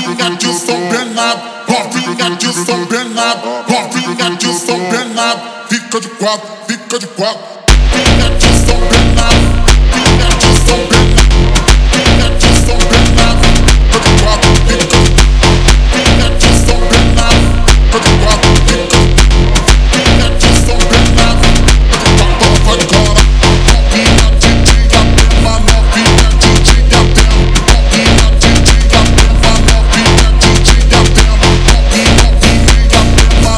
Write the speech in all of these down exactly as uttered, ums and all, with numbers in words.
Novinha de São Bernardo, novinha de São Bernardo, novinha de São Bernardo, fica de quatro, fica de quatro. Novinha de São Bernardo, novinha de São Bernardo, novinha de São Bernardo, fica de quatro, fica de quatro. Novinha de São Bernardo, fica de quatro, fica de quatro. Novinha de São Bernardo, fica de quatro, vai embora. Novinha de Diadema, novinha de Diadema, novinha de Diadema, novinha de Diadema, novinha de Diadema,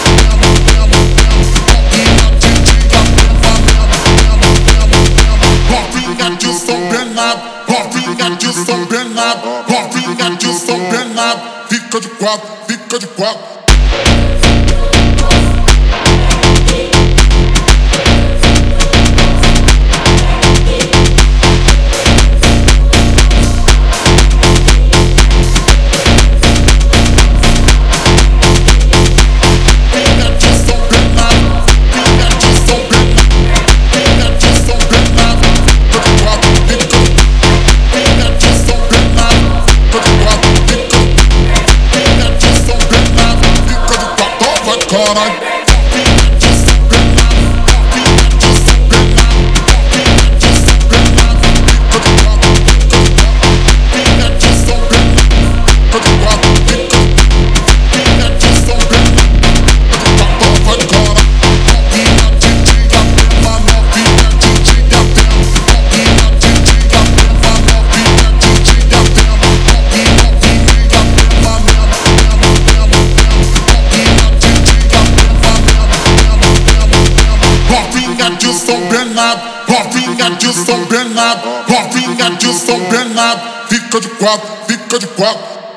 novinha de São Bernardo, novinha de São Bernardo, novinha de São Bernardo, fica de quatro, fica de quatro. Caralho, novinha de São Bernardo, novinha de São Bernardo, novinha de São Bernardo, fica de quatro, fica de quatro. Novinha de São Bernardo, fica de quatro, fica de quatro. Novinha de São Bernardo, fica de quatro, vai embora. Novinha de Diadema, novinha de Diadema, novinha de Diadema, novinha de Diadema, novinha de Diadema, novinha de São Bernardo, novinha de São Bernardo, novinha de São Bernardo, fica de quatro, fica de quatro.